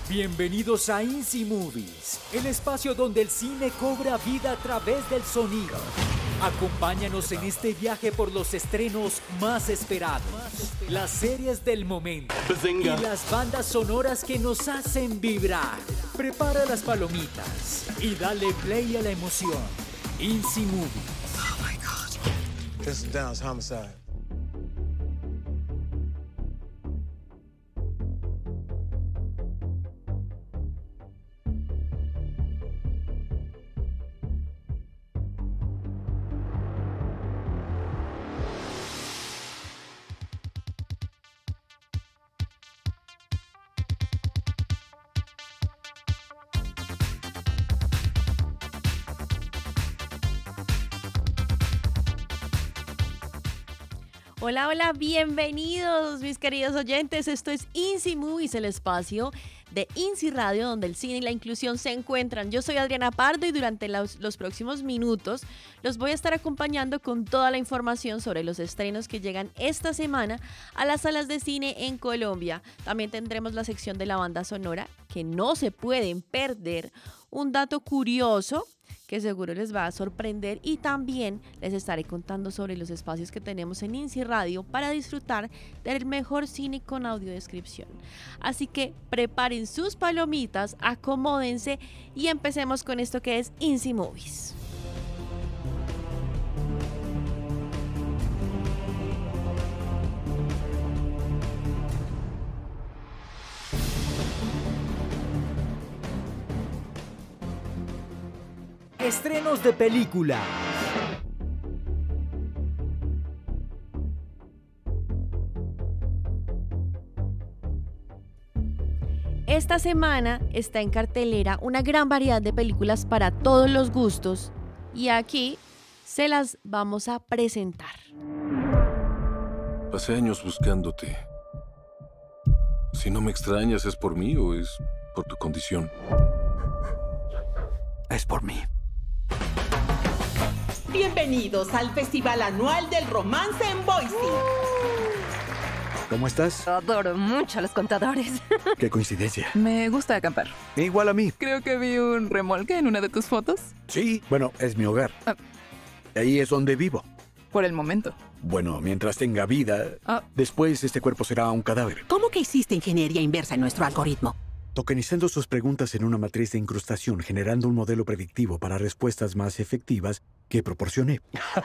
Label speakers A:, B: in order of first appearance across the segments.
A: Bienvenidos a Insi Movies, el espacio donde el cine cobra vida a través del sonido. Acompáñanos en este viaje por los estrenos más esperados, las series del momento y las bandas sonoras que nos hacen vibrar. Prepara las palomitas y dale play a la emoción. Insi Movies.
B: Oh my God. This is Downs Homicide.
C: Hola, hola, bienvenidos mis queridos oyentes, esto es Insi Movies, el espacio de Insi Radio donde el cine y la inclusión se encuentran. Yo soy Adriana Pardo y durante los próximos minutos los voy a estar acompañando con toda la información sobre los estrenos que llegan esta semana a las salas de cine en Colombia. También tendremos la sección de la banda sonora que no se pueden perder, un dato curioso que seguro les va a sorprender y también les estaré contando sobre los espacios que tenemos en Insi Radio para disfrutar del mejor cine con audiodescripción. Así que preparen sus palomitas, acomódense y empecemos con esto que es Insi Movies.
A: Estrenos de películas.
C: Esta semana está en cartelera una gran variedad de películas para todos los gustos y aquí se las vamos a presentar.
D: Pasé años buscándote. Si no me extrañas, ¿es por mí o es por tu condición?
E: Es por mí.
F: Bienvenidos al Festival Anual del Romance en Boise.
E: ¿Cómo estás?
G: Adoro mucho a los contadores.
E: Qué coincidencia.
G: Me gusta acampar.
E: Igual a mí.
G: Creo que vi un remolque en una de tus fotos.
E: Sí, bueno, es mi hogar.
G: Ah.
E: Ahí es donde vivo.
G: Por el momento.
E: Bueno, mientras tenga vida, después este cuerpo será un cadáver.
H: ¿Cómo que hiciste ingeniería inversa en nuestro algoritmo?
E: Tokenizando sus preguntas en una matriz de incrustación, generando un modelo predictivo para respuestas más efectivas que proporcioné.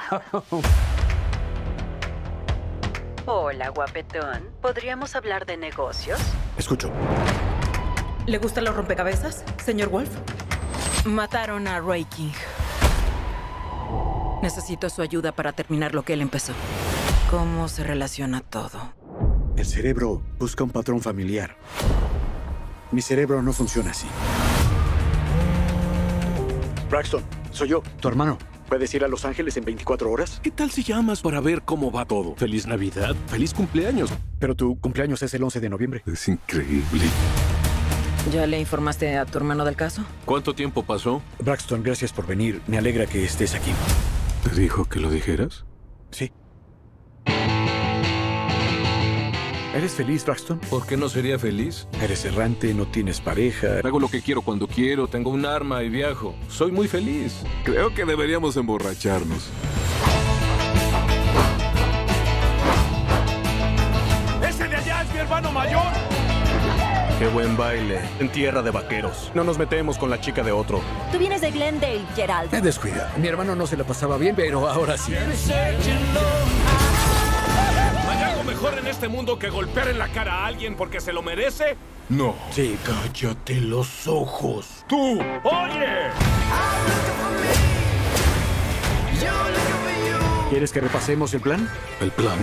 I: Hola, guapetón. ¿Podríamos hablar de negocios?
E: Escucho.
F: ¿Le gustan los rompecabezas, señor Wolf? Mataron a Ray King. Necesito su ayuda para terminar lo que él empezó. ¿Cómo se relaciona todo?
E: El cerebro busca un patrón familiar. Mi cerebro no funciona así. Braxton, soy yo, tu hermano. ¿Puedes ir a Los Ángeles en 24 horas?
D: ¿Qué tal si llamas para ver cómo va todo? ¡Feliz Navidad! ¡Feliz cumpleaños!
E: Pero tu cumpleaños es el 11 de noviembre.
D: Es increíble.
F: ¿Ya le informaste a tu hermano del caso?
D: ¿Cuánto tiempo pasó?
E: Braxton, gracias por venir. Me alegra que estés aquí.
D: ¿Te dijo que lo dijeras?
E: Sí. ¿Eres feliz, Braxton?
D: ¿Por qué no sería feliz?
E: Eres errante, no tienes pareja.
D: Hago lo que quiero cuando quiero, tengo un arma y viajo. Soy muy feliz. Creo que deberíamos emborracharnos.
J: ¡Ese de allá es mi hermano mayor!
K: ¡Qué buen baile! En tierra de vaqueros. No nos metemos con la chica de otro.
G: Tú vienes de Glendale, Gerald.
E: Descuida. Mi hermano no se la pasaba bien, pero ahora sí.
J: ¿Hay algo mejor en este mundo que golpear en la cara a alguien porque se lo merece?
D: No.
E: Sí.
J: ¡Cállate los ojos! ¡Tú! ¡Oye!
E: ¿Quieres que repasemos el plan?
D: ¿El plan?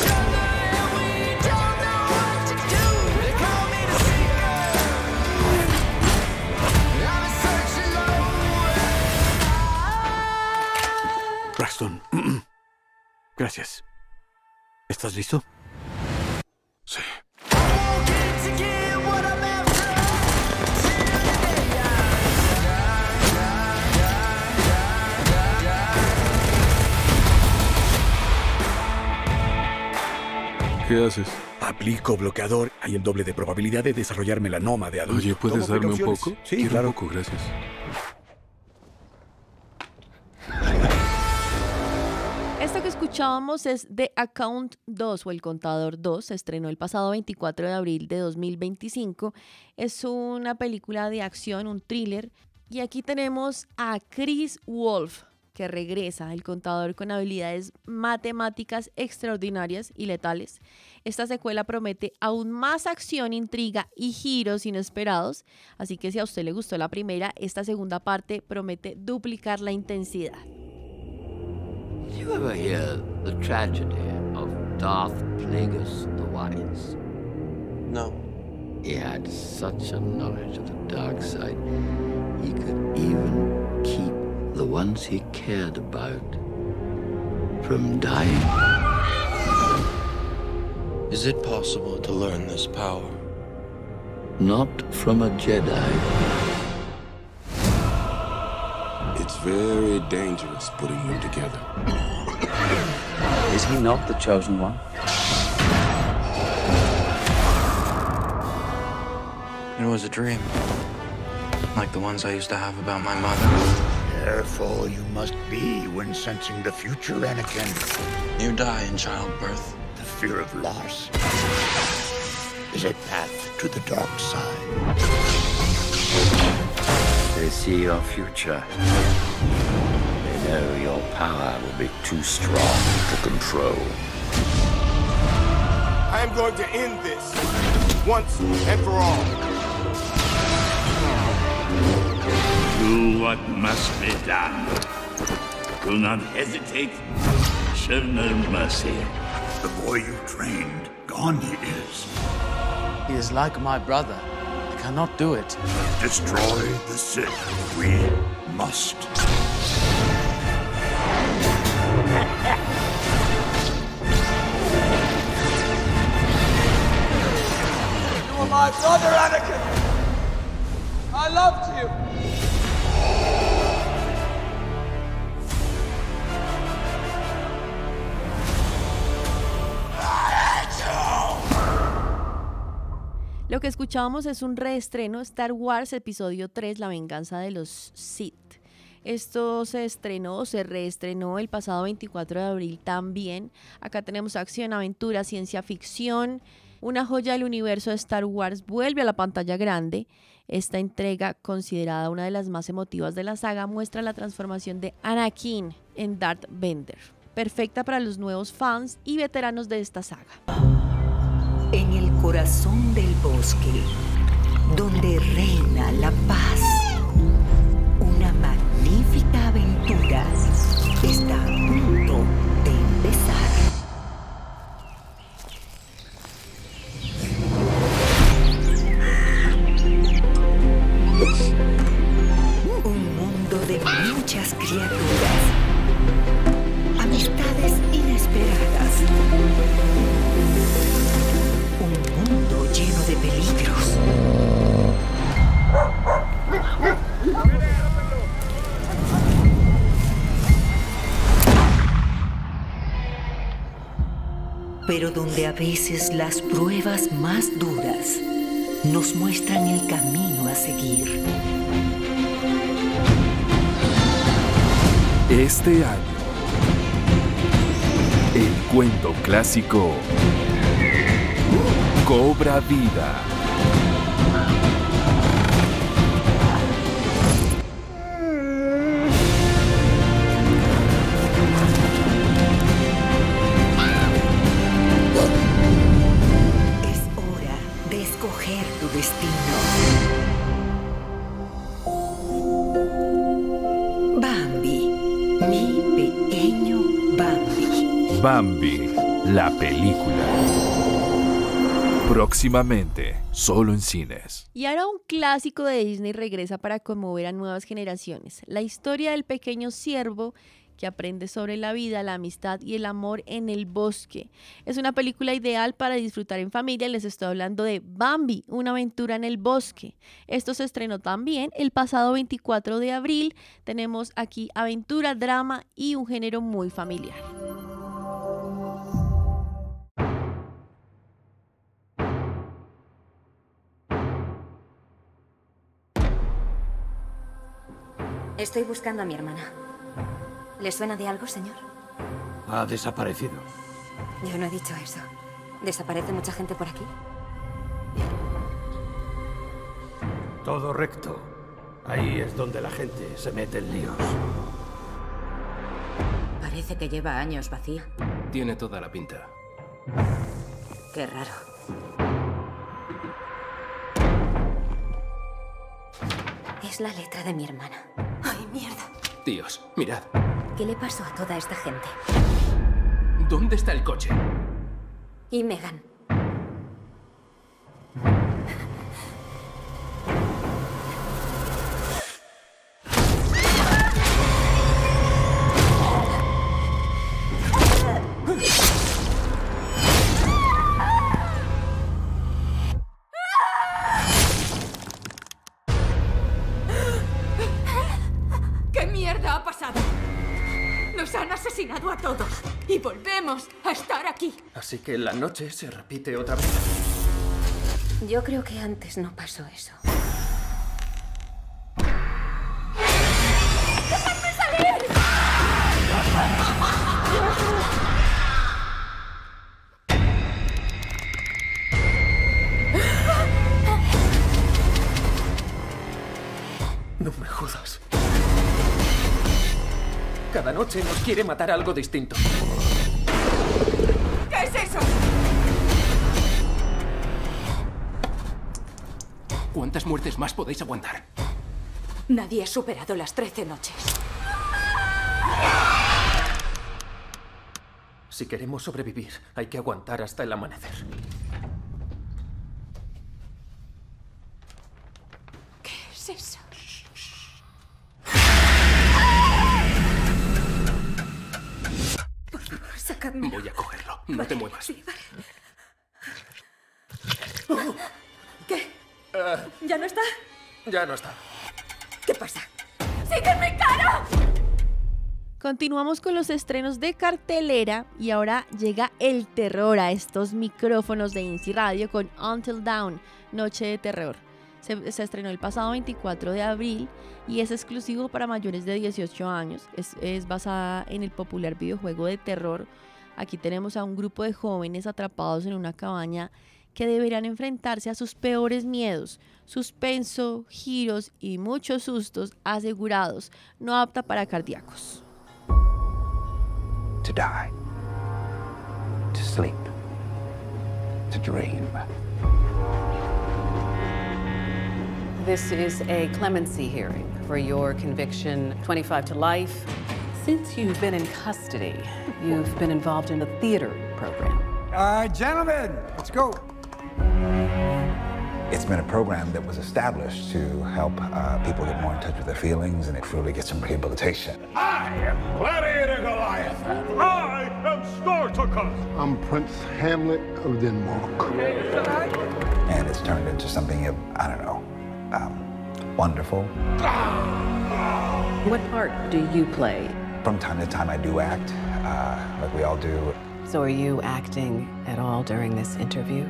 E: Braxton. Gracias. ¿Estás listo?
D: Sí. ¿Qué haces?
E: Aplico bloqueador. Hay el doble de probabilidad de desarrollar melanoma de adulto.
D: Oye, ¿puedes
E: ¿Tomo
D: darme un
E: precauciones?
D: poco?
E: Sí,
D: Quiero
E: claro.
D: un poco, gracias.
C: Esto que escuchábamos es The Account 2 o El Contador 2, se estrenó el pasado 24 de abril de 2025. Es una película de acción, un thriller. Y aquí tenemos a Chris Wolf, que regresa, el contador con habilidades matemáticas extraordinarias y letales. Esta secuela promete aún más acción, intriga y giros inesperados. Así que si a usted le gustó la primera, esta segunda parte promete duplicar la intensidad.
L: Did you ever hear the tragedy of Darth Plagueis the Wise?
B: No.
L: He had such a knowledge of the dark side, he could even keep the ones he cared about from dying.
B: Is it possible to learn this power?
L: Not from a Jedi.
D: It's very dangerous putting them together.
M: Is he not the chosen one?
B: It was a dream. Like the ones I used to have about my mother.
N: Careful you must be when sensing the future, Anakin.
B: You die in childbirth.
N: The fear of loss is a path to the dark side.
M: They see your future. They know your power will be too strong to control.
J: I am going to end this once and for all.
N: Do what must be done. Do not hesitate. Show no mercy. The boy you trained, gone he is.
B: He is like my brother. I cannot do it.
N: Destroy the Sith. We must.
J: You are my brother, Anakin. I loved you.
C: Lo que escuchábamos es un reestreno, Star Wars Episodio 3, La venganza de los Sith. Esto se reestrenó el pasado 24 de abril también. Acá tenemos acción, aventura, ciencia ficción. Una joya del universo de Star Wars vuelve a la pantalla grande. Esta entrega, considerada una de las más emotivas de la saga, muestra la transformación de Anakin en Darth Vader. Perfecta para los nuevos fans y veteranos de esta saga.
O: En el corazón del bosque, donde reina la paz, una magnífica aventura está a punto de empezar. Un mundo de muchas criaturas, amistades inesperadas. Un mundo lleno de peligros. Pero donde a veces las pruebas más duras nos muestran el camino a seguir.
P: Este año, el cuento clásico cobra vida.
O: Es hora de escoger tu destino. Bambi, mi pequeño Bambi.
P: Bambi, la película. Próximamente, solo en cines.
C: Y ahora un clásico de Disney regresa para conmover a nuevas generaciones. La historia del pequeño ciervo que aprende sobre la vida, la amistad y el amor en el bosque. Es una película ideal para disfrutar en familia. Les estoy hablando de Bambi, una aventura en el bosque. Esto se estrenó también el pasado 24 de abril. Tenemos aquí aventura, drama y un género muy familiar.
Q: Estoy buscando a mi hermana. ¿Le suena de algo, señor?
R: Ha desaparecido.
Q: Yo no he dicho eso. ¿Desaparece mucha gente por aquí?
R: Todo recto. Ahí es donde la gente se mete en líos.
Q: Parece que lleva años vacía.
K: Tiene toda la pinta.
Q: Qué raro. Es la letra de mi hermana. ¡Ay, mierda!
K: Dios, mirad.
Q: ¿Qué le pasó a toda esta gente?
K: ¿Dónde está el coche?
Q: Y Megan.
S: ¿Qué mierda ha pasado? Nos han asesinado a todos y volvemos a estar aquí.
K: Así que la noche se repite otra vez.
Q: Yo creo que antes no pasó eso.
S: ¡Déjame salir!
K: No me jodas. Cada noche nos quiere matar algo distinto.
S: ¿Qué es eso?
K: ¿Cuántas muertes más podéis aguantar?
S: Nadie ha superado las 13 noches.
K: Si queremos sobrevivir, hay que aguantar hasta el amanecer.
S: ¿Qué es eso? Por favor, sacadme.
K: Voy a cogerlo. No te muevas.
S: Sí, vale. ¿Qué? ¿Ya no está?
K: Ya no está.
S: ¿Qué pasa? ¡Sigue mi cara!
C: Continuamos con los estrenos de cartelera y ahora llega el terror a estos micrófonos de INSI Radio con Until Dawn, Noche de Terror. Se estrenó el pasado 24 de abril y es exclusivo para mayores de 18 años. Es basada en el popular videojuego de terror. Aquí tenemos a un grupo de jóvenes atrapados en una cabaña que deberán enfrentarse a sus peores miedos, suspenso, giros y muchos sustos asegurados, no apta para cardíacos.
T: To die, to sleep, to dream.
U: This is a clemency hearing for your conviction, 25 to life. Since you've been in custody, you've been involved in a theater program.
J: Gentlemen, let's go.
T: It's been a program that was established to help people get more in touch with their feelings and truly get some rehabilitation.
V: I am Gladiator Goliath. I am Spartacus.
W: I'm Prince Hamlet of Denmark.
T: And it's turned into something, I don't know, wonderful.
U: What part do you play?
T: From time to time I do act, like we all do.
U: So are you acting at all during this interview?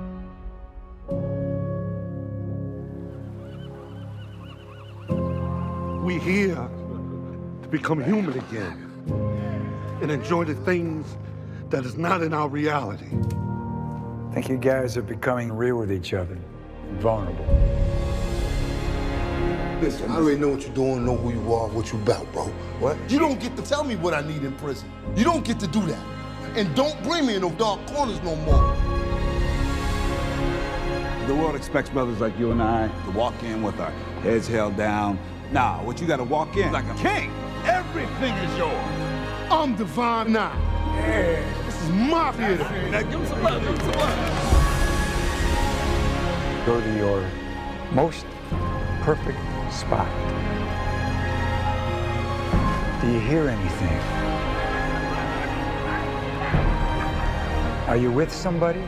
W: We're here to become human again and enjoy the things that is not in our reality.
X: I think you guys are becoming real with each other, vulnerable.
Y: Listen, I already know what you're doing, know who you are, what you about, bro. What? You don't get to tell me what I need in prison. You don't get to do that. And don't bring me in those dark corners no more.
Z: The world expects brothers like you and I to walk in with our heads held down. Nah, what you gotta walk in like a king. Everything is yours.
W: I'm divine now.
Z: Yeah.
W: This is my theater.
Z: Now give him some love, give him some love.
X: Go to your most perfect spot. Do you hear anything? Are you with somebody?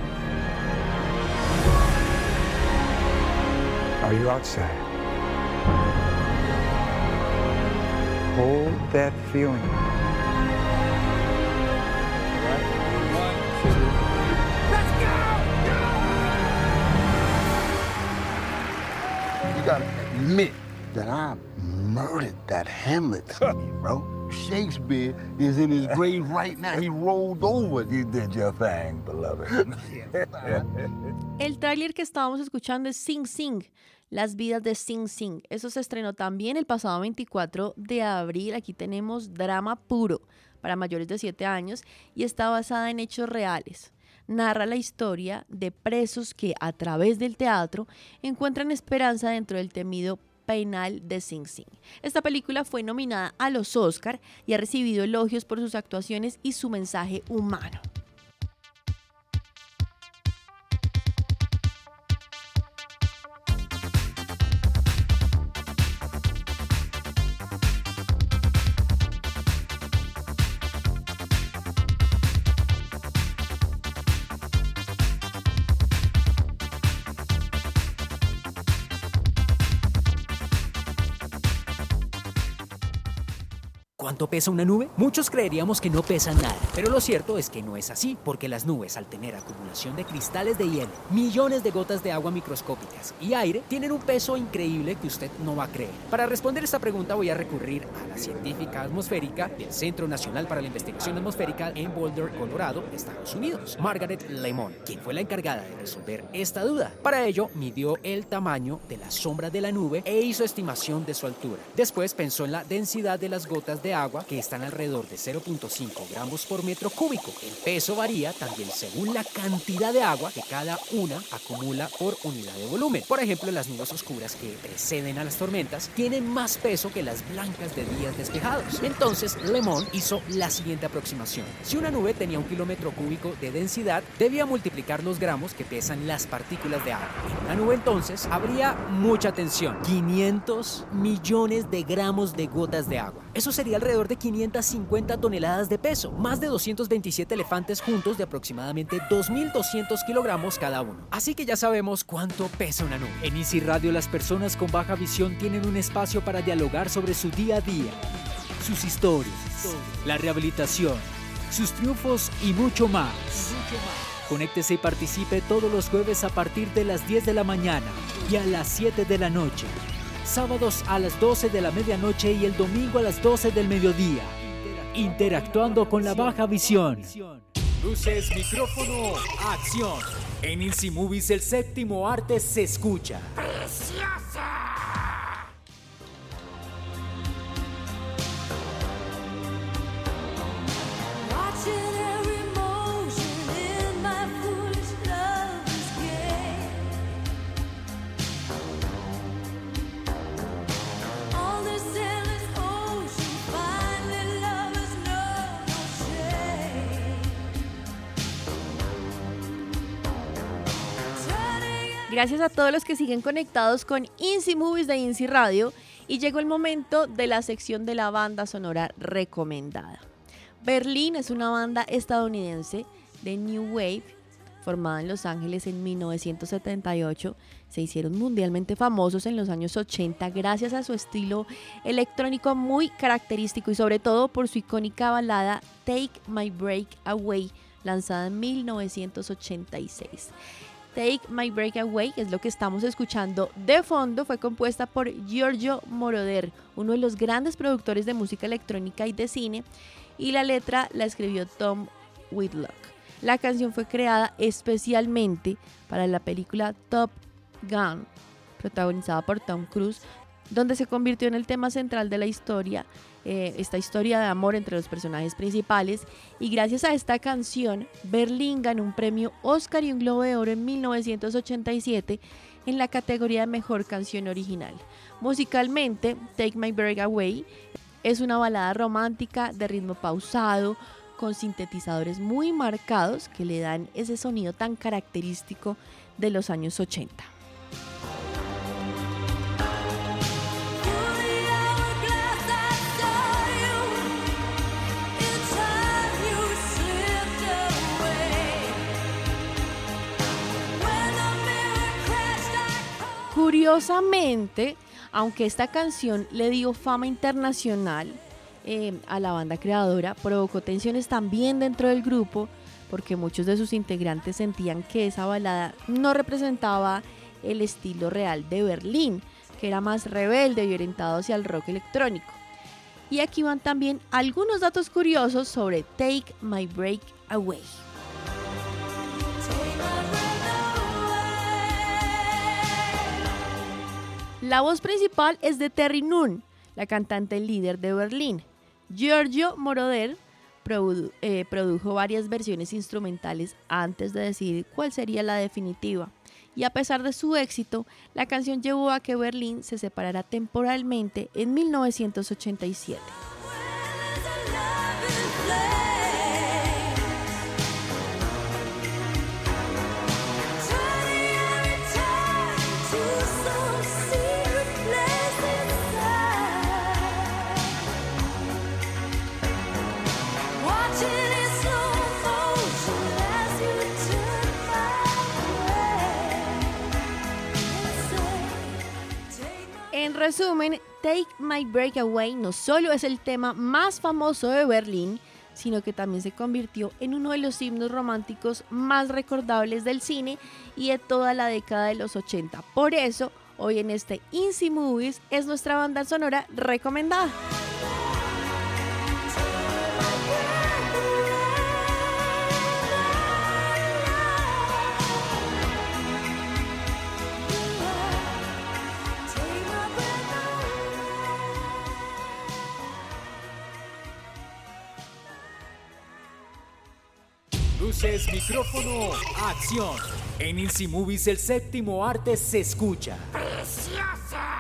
X: Are you outside? Hold that feeling.
Y: You gotta admit that I murdered that Hamlet to me, bro. Shakespeare is in his grave right now. He rolled over.
X: You did your thing, beloved.
C: El tráiler que estábamos escuchando es Sing Sing, Las vidas de Sing Sing. Eso se estrenó también el pasado 24 de abril. Aquí tenemos drama puro para mayores de 7 años y está basada en hechos reales. Narra la historia de presos que a través del teatro encuentran esperanza dentro del temido penal de Sing Sing. Esta película fue nominada a los Oscar y ha recibido elogios por sus actuaciones y su mensaje humano.
A: ¿Cuánto pesa una nube? Muchos creeríamos que no pesan nada, pero lo cierto es que no es así, porque las nubes, al tener acumulación de cristales de hielo, millones de gotas de agua microscópicas y aire, tienen un peso increíble que usted no va a creer. Para responder esta pregunta voy a recurrir a la científica atmosférica del Centro Nacional para la Investigación Atmosférica en Boulder, Colorado, Estados Unidos, Margaret Lemon, quien fue la encargada de resolver esta duda. Para ello, midió el tamaño de la sombra de la nube e hizo estimación de su altura. Después pensó en la densidad de las gotas de agua, que están alrededor de 0.5 gramos por metro cúbico. El peso varía también según la cantidad de agua que cada una acumula por unidad de volumen. Por ejemplo, las nubes oscuras que preceden a las tormentas tienen más peso que las blancas de días despejados. Entonces, Lemon hizo la siguiente aproximación. Si una nube tenía 1 kilómetro cúbico de densidad, debía multiplicar los gramos que pesan las partículas de agua. En una nube entonces habría mucha tensión, 500 millones de gramos de gotas de agua. Eso sería alrededor de 550 toneladas de peso, más de 227 elefantes juntos de aproximadamente 2.200 kilogramos cada uno. Así que ya sabemos cuánto pesa una nube. En Easy Radio, las personas con baja visión tienen un espacio para dialogar sobre su día a día, sus historias, la rehabilitación, sus triunfos y mucho más. Conéctese y participe todos los jueves a partir de las 10 de la mañana y a las 7 de la noche. Sábados a las 12 de la medianoche y el domingo a las 12 del mediodía. Interactuando con la baja visión. Luces, micrófono, acción. En Easy Movies el séptimo arte se escucha. ¡Preciosa!
C: Gracias a todos los que siguen conectados con Easy Movies de Easy Radio y llegó el momento de la sección de la banda sonora recomendada. Berlín es una banda estadounidense de New Wave formada en Los Ángeles en 1978. Se hicieron mundialmente famosos en los años 80 gracias a su estilo electrónico muy característico y sobre todo por su icónica balada Take My Breath Away, lanzada en 1986. Take My Breath Away, que es lo que estamos escuchando de fondo, fue compuesta por Giorgio Moroder, uno de los grandes productores de música electrónica y de cine, y la letra la escribió Tom Whitlock. La canción fue creada especialmente para la película Top Gun, protagonizada por Tom Cruise, donde se convirtió en el tema central de la historia, esta historia de amor entre los personajes principales, y gracias a esta canción, Berlín ganó un premio Oscar y un Globo de Oro en 1987 en la categoría de Mejor Canción Original. Musicalmente, Take My Breath Away es una balada romántica de ritmo pausado, con sintetizadores muy marcados que le dan ese sonido tan característico de los años 80. Curiosamente, aunque esta canción le dio fama internacional a la banda creadora, provocó tensiones también dentro del grupo porque muchos de sus integrantes sentían que esa balada no representaba el estilo real de Berlín, que era más rebelde y orientado hacia el rock electrónico. Y aquí van también algunos datos curiosos sobre Take My Breath Away. La voz principal es de Terry Nunn, la cantante líder de Berlín. Giorgio Moroder produjo varias versiones instrumentales antes de decidir cuál sería la definitiva. Y a pesar de su éxito, la canción llevó a que Berlín se separara temporalmente en 1987. En resumen, Take My Breath Away no solo es el tema más famoso de Berlín, sino que también se convirtió en uno de los himnos románticos más recordables del cine y de toda la década de los 80. Por eso, hoy en este Inci Movies es nuestra banda sonora recomendada.
A: Luces, micrófono, acción. En Inci Movies el séptimo arte se escucha. ¡Preciosa!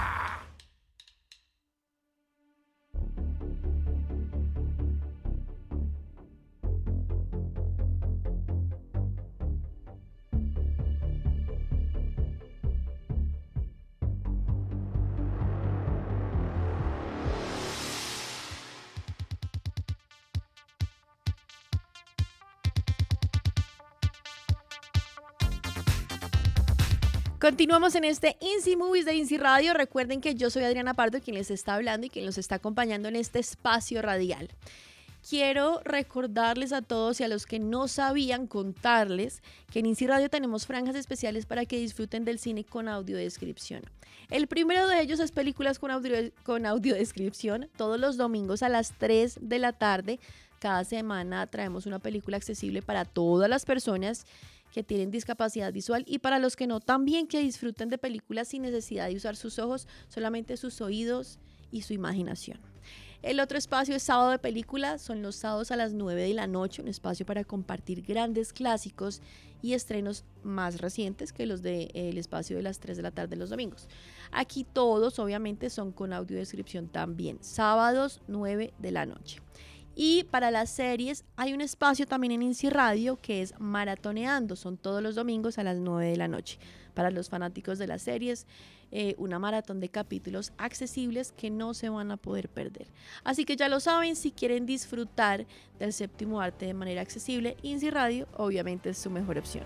C: Continuamos en este Inci Movies de Inci Radio. Recuerden que yo soy Adriana Pardo, quien les está hablando y quien los está acompañando en este espacio radial. Quiero recordarles a todos y a los que no sabían, contarles que en Inci Radio tenemos franjas especiales para que disfruten del cine con audiodescripción. El primero de ellos es películas con audiodescripción, todos los domingos a las 3 de la tarde. Cada semana traemos una película accesible para todas las personas que tienen discapacidad visual y para los que no, también que disfruten de películas sin necesidad de usar sus ojos, solamente sus oídos y su imaginación. El otro espacio es Sábado de Película, son los sábados a las 9 de la noche, un espacio para compartir grandes clásicos y estrenos más recientes que los del espacio de las 3 de la tarde los domingos. Aquí todos obviamente son con audiodescripción también, sábados 9 de la noche. Y para las series hay un espacio también en Inci Radio que es Maratoneando, son todos los domingos a las 9 de la noche. Para los fanáticos de las series, una maratón de capítulos accesibles que no se van a poder perder. Así que ya lo saben, si quieren disfrutar del séptimo arte de manera accesible, Inci Radio obviamente es su mejor opción.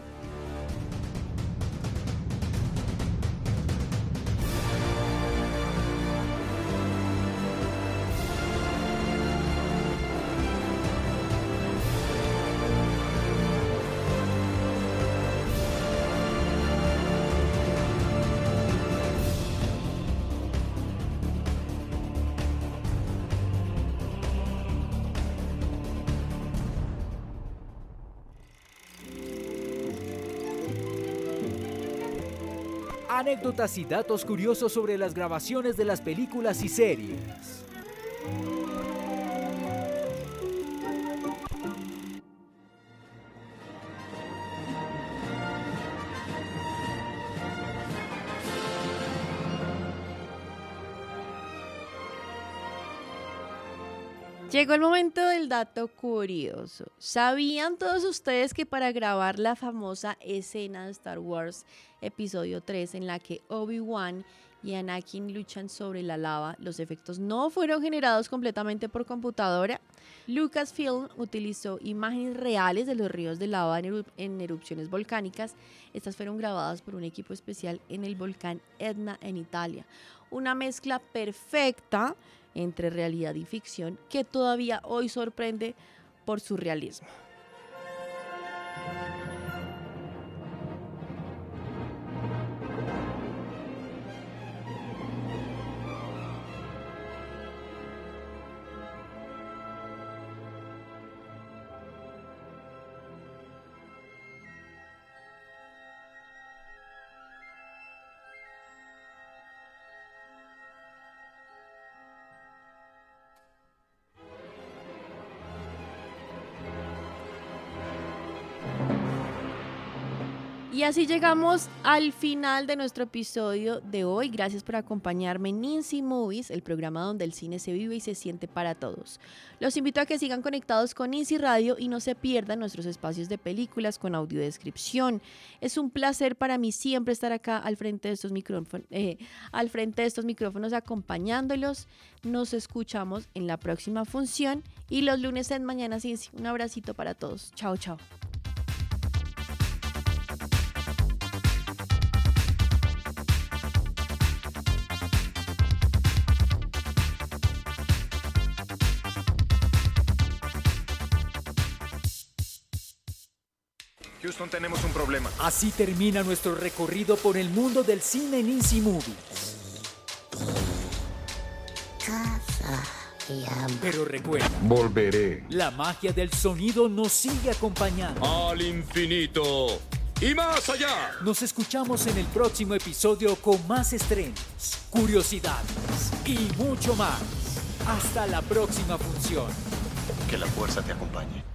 A: Anécdotas y datos curiosos sobre las grabaciones de las películas y series.
C: Llegó el momento del dato curioso. ¿Sabían todos ustedes que para grabar la famosa escena de Star Wars Episodio 3 en la que Obi-Wan y Anakin luchan sobre la lava, los efectos no fueron generados completamente por computadora? Lucasfilm utilizó imágenes reales de los ríos de lava en erupciones volcánicas. Estas fueron grabadas por un equipo especial en el volcán Etna en Italia. Una mezcla perfecta entre realidad y ficción que todavía hoy sorprende por su realismo. Y así llegamos al final de nuestro episodio de hoy. Gracias por acompañarme en Inci Movies, el programa donde el cine se vive y se siente para todos. Los invito a que sigan conectados con Inci Radio y no se pierdan nuestros espacios de películas con audiodescripción. Es un placer para mí siempre estar acá al frente de estos micrófonos acompañándolos. Nos escuchamos en la próxima función y los lunes en Mañanas Inci. Un abracito para todos. Chao, chao.
K: Houston, tenemos un problema.
A: Así termina nuestro recorrido por el mundo del cine en Inci Movies. Pero recuerda,
Z: volveré.
A: La magia del sonido nos sigue acompañando.
V: Al infinito y más allá.
A: Nos escuchamos en el próximo episodio con más estrenos, curiosidades y mucho más. Hasta la próxima función.
V: Que la fuerza te acompañe.